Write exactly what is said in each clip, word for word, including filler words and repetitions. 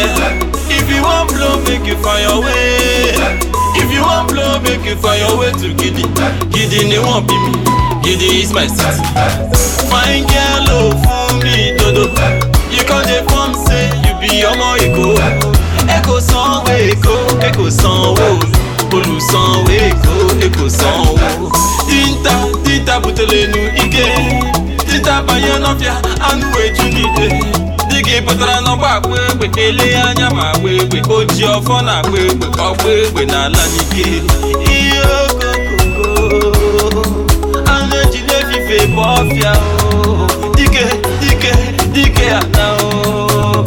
yeah. If you want blow, make you find your way. If you want blow, make you find your way to Gidi. Gidi ne won't be me. Gidi is my city. Fine girl, oh, for me, dodo. You can't inform, say you be your mo eko. Eko sanwo eko, eko sanwo. Olu sanwo eko, eko sanwo. Tinta, tinta butelenu ike. Tinta bayan ofia, anu eju nide. Digi patara no ba kwegbe, ele anya ma kwegbe. Oji ofo na kwegbe, okwegbe na ala nike. Iyo kokoko, anu eji le fife bofia o. Dike, dike, dike ana o.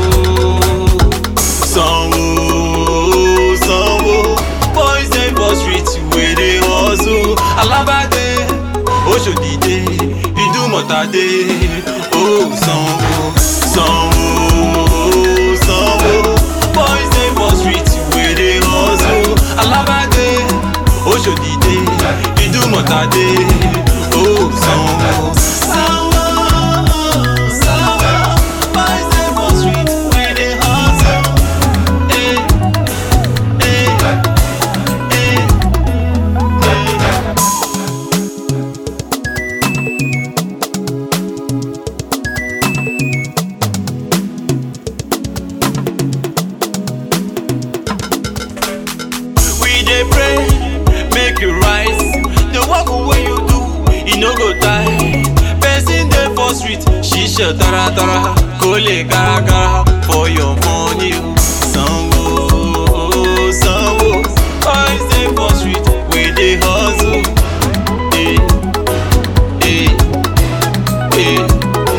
Sanwo, sanwo, boys dey for street wey dey hustle. Alabade, Oshodide, Idumotade, oh sanwo, sanwo, sanwo, boys dey for street wey dey hustle. Alabade, Oshodide, Idumotade, oh sanwo, sanwo, sanwo, boys dey for street wey dey hustle. Eh, eh, eh, eh. We dey pray, make you rise. The work wey you do, e no go die. Person dey for street, shisha tara tara, kole gara gara for your money. Sanwo, sanwo, boys dey for street, we dey hustle. Eh, eh, eh.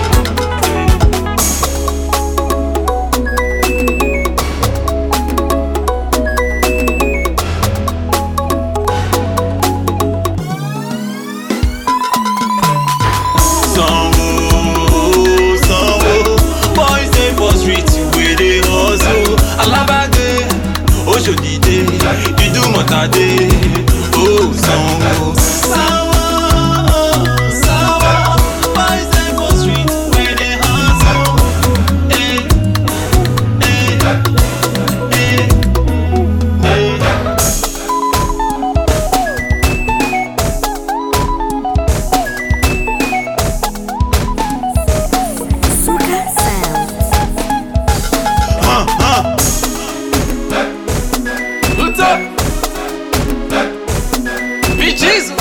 Sanwo, sanwo, boys dey for street wey dey hustle. Alabade, Oshodide, Idumotade, oh sanwo, sanwo, sanwo, boys dey for street wey dey hustle. Eh, eh, eh, eh. Suka Sound. Huh, huh. What's up? Be Jesus.